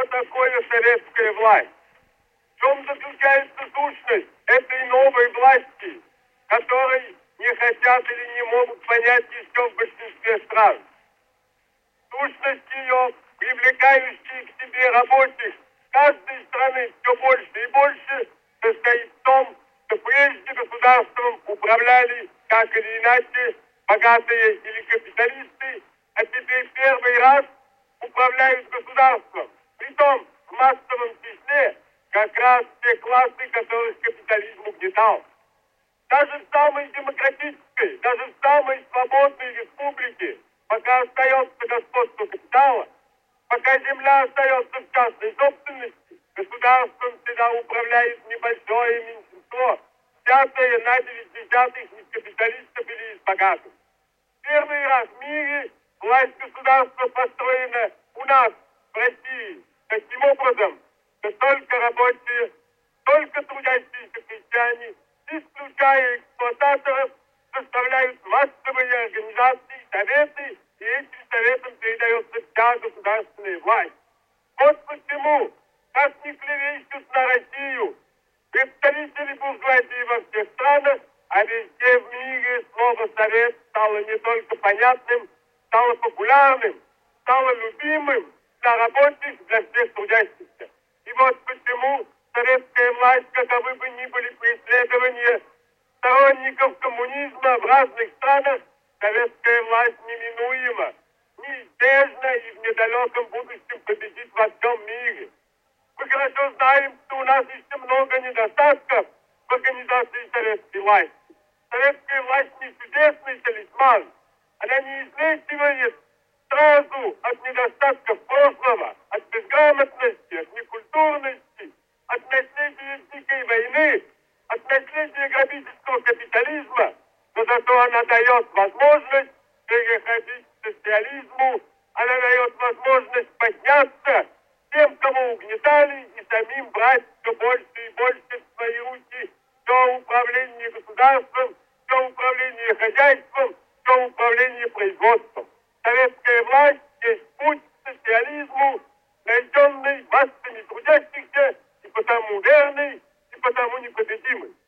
что такое советская власть. В чем заключается сущность этой новой власти, которой не хотят или не могут понять еще в большинстве стран. Сущность ее, привлекающая к себе рабочих каждой страны все больше и больше, состоит в том, что прежде государством управляли так или иначе богатые или капиталисты, а теперь первый раз управляют государством. Притом в массовом числе как раз те классы, которых капитализм угнетал. Даже в самой демократической, даже в самой свободной республике, пока остается господство капитала, пока земля остается в частной собственности, государством всегда управляет небольшое меньшинство, взятое на 9/10 из капиталистов или из богатых. Первый раз в мире власть государства построена у нас, в России, таким образом, что только рабочие, только трудящиеся крестьяне, исключая эксплуататоров, составляют массовые организации, советы, и этим советам передается вся государственная власть. Вот почему, как ни клевещут на Россию, представители буржуазии во всех странах, а везде в мире слово «совет» стало не только понятным, стало популярным, стало любимым для рабочих, для всех трудящихся. И вот почему советская власть, каковы бы ни были преследования сторонников коммунизма в разных странах, советская власть неминуема, неизбежно и в недалеком будущем победит во всем мире. Мы хорошо знаем, что у нас еще много недостатков в организации советской власти. Советская власть не чудесный талисман. Она не излечивает сразу от недостатков прошлого, от безграмотности, от некультурности, от наследия Дикой войны, от наследия грабительского капитализма, но зато она дает возможность переходить к социализму, она дает возможность подняться тем, кого угнетали, и самим брать все больше и больше в свои руки все управление государством, все управление хозяйством, все управление производством. Советская власть есть путь к социализму, найденный массами трудящихся, и потому верный, и потому непобедимый.